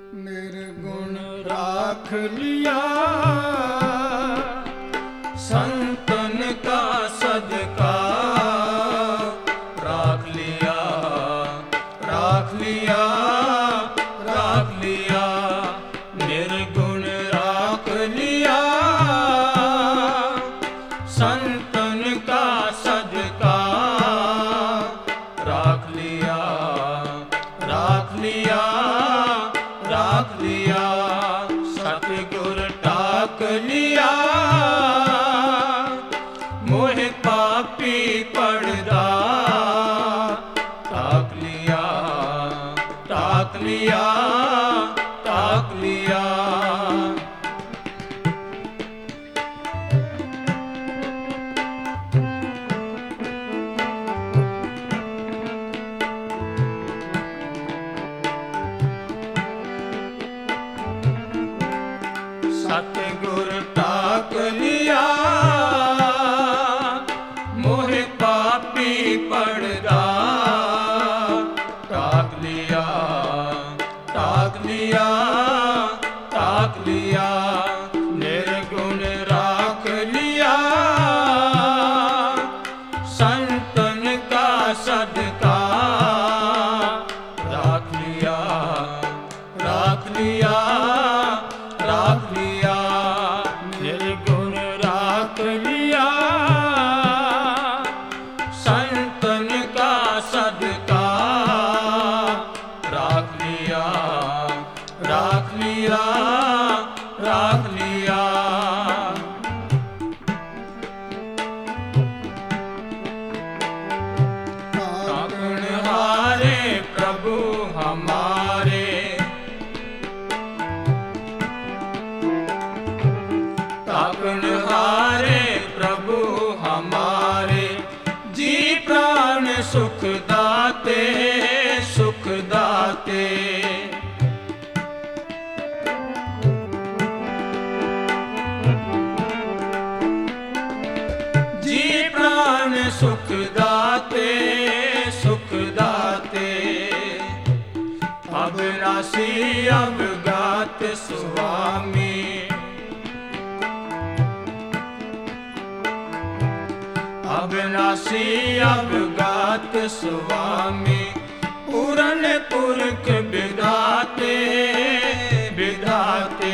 निर्गुण राख लिया संतन का सदका, राख लिया राख लिया राख लिया, निर्गुण राख लिया संतन का सदका, राख लिया राख लिया राख लिया, सतगुर टाक लिया मोह पापी पड़दा, टाक लिया टाक लिया टाक लिया। सतगुर टाक लिया मोह पापी पड़दा, टाक लिया टाक लिया टाक लिया, निर्गुण राख लिया संतन का सदका, राख लिया राख लिया राख लिया, निर्गुण राख लिया संतन का सदका, राख लिया राख लिया राख लिया। ताकनहारे प्रभु हमारे, ताकनहारे प्रभु हमारे, जी प्राण सुख दाते सुख दाते, जी प्राण सुख दाते सुख दाते, अविनाशी अवगात स्वामी, अविनाशी अवगात स्वामी, पूरन पुरख विधाते विधाते,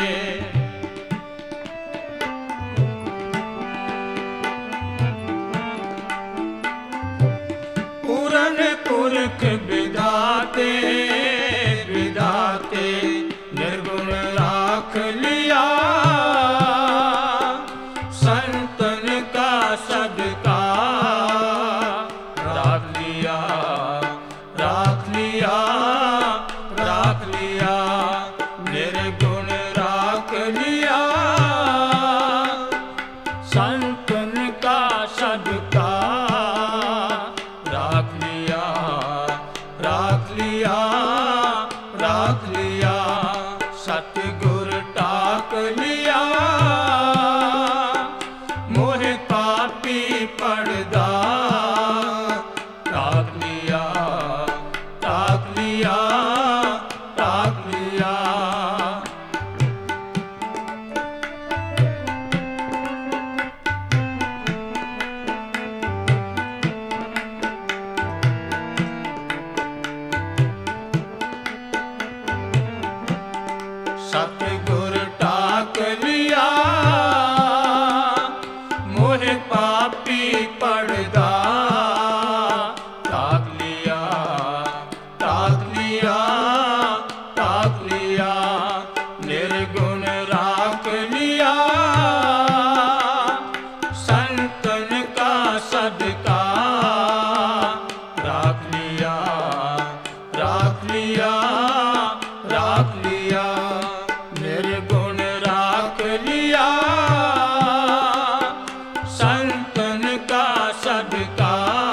पूरन पुरख विधाते विधाते, निर्गुण राख लिया संतन का सदका, राख लिया राख लिया राख लिया, निर्गुण राख लिया संतन का सदका, राख लिया राख लिया राख लिया, सतगुर टाक लिया मोह पापी पड़दा, टाक लिया टाक लिया टाक लिया। सतगुर टाक लिया मोह पापी पड़दा, टाक लिया टाक लिया टाक लिया, निर्गुण राख लिया संतन का सदका, राख लिया राख लिया राख लिया, निर्गुण राख लिया संतन का सदका,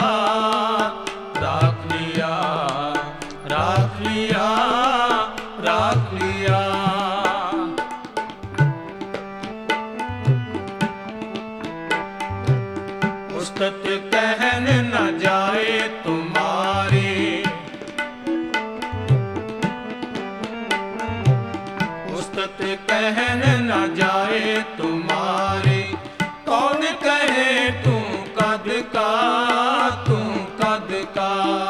राख लिया राख लिया राख लिया। उस्तत कहन न जाए तुम्हारी, कहन न जाए तुम्हारे, कौन कहे तू कद का, तू कद का।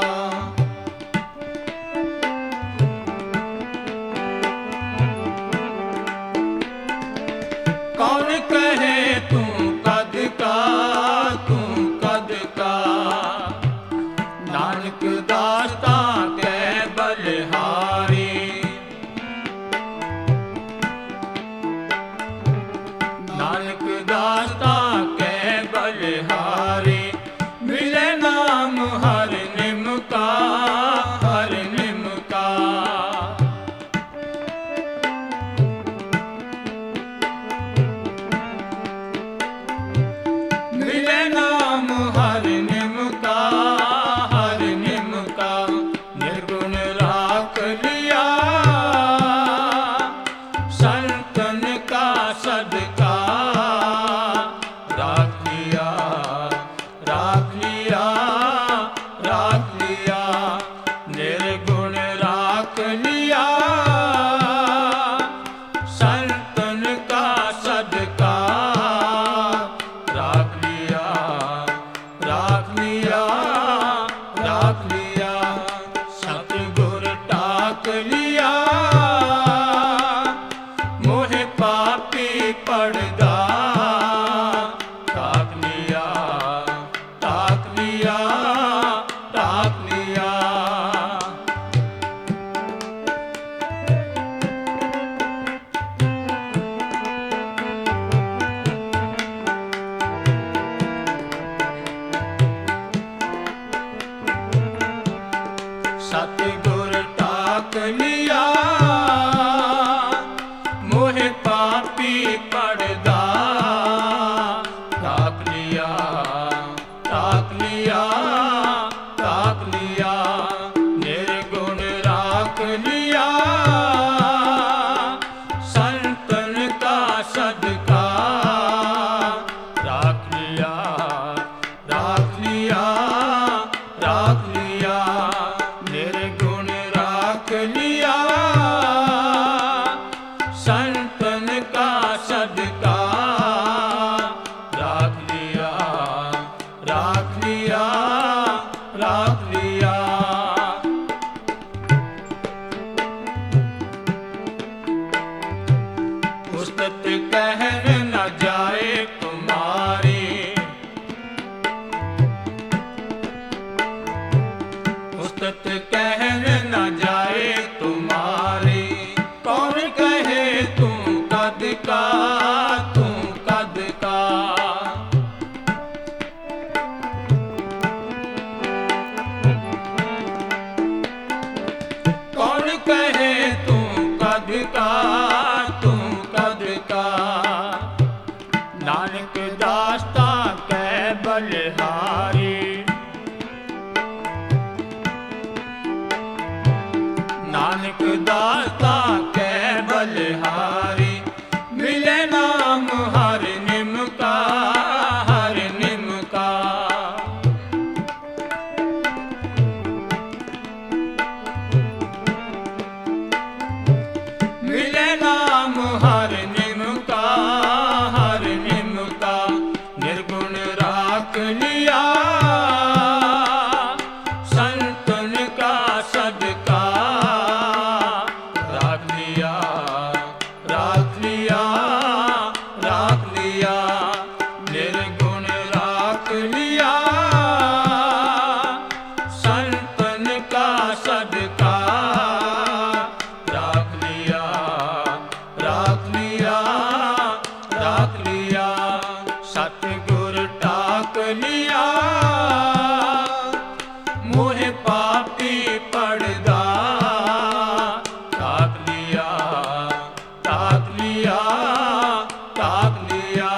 कौन कहे तू कद का, तू कद का। नानक दास्ता कै बलिहारी, नानक दास्ता कै बलिहारी। मिले नाम हर निम का, हर निम का। मिले नाम हर निम का, हर निम का। निर्गुण राख लिया संतन का सदका, राख लिया, राख लिया, राख लिया। निर्गुण राख लिया संतन का सदका, राख लिया, राख लिया, राख लिया। सतगुर टाक लिया मोहे पापी पड़दा, टाक लिया, टाक लिया, टाक लिया। सतगुर टाक लिया मोहे पापी पड़दा, टाक लिया, टाक लिया, टाक लिया। निर्गुण राख लिया संतन का सदका, राख लिया, राख लिया, राख लिया। निर्गुण राख लिया संतन का सदका, राख लिया, राख लिया, राख लिया। उस्तत कहन न जाए तुम्हारी, उस्तत कहन न जाए तुम्हारी। कौन कहे तू कद का, तू कद का। कौन कहे तू कद का, तू कद का। नानक दास्ता कै बलिहारी, नानक दास्ता कै बलिहारी। मिले नाम हर निम का, हर निम का। मिले नाम हर निम का, हर निम का। निर्गुण राख लिया संतन का सदका, राख लिया, राख लिया, राख लिया। निर्गुण राख लिया संतन का सदका, राख लिया, राख लिया, राख लिया। सतगुर टाक लिया मोहे पापी पड़दा, टाक लिया, टाक लिया, टाक लिया।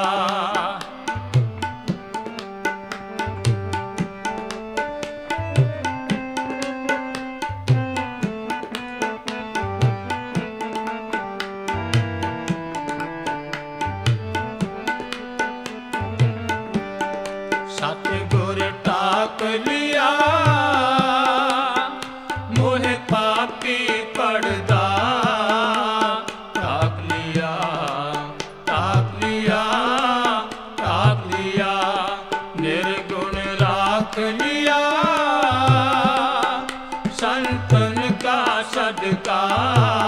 साथ लिया संतन का सदका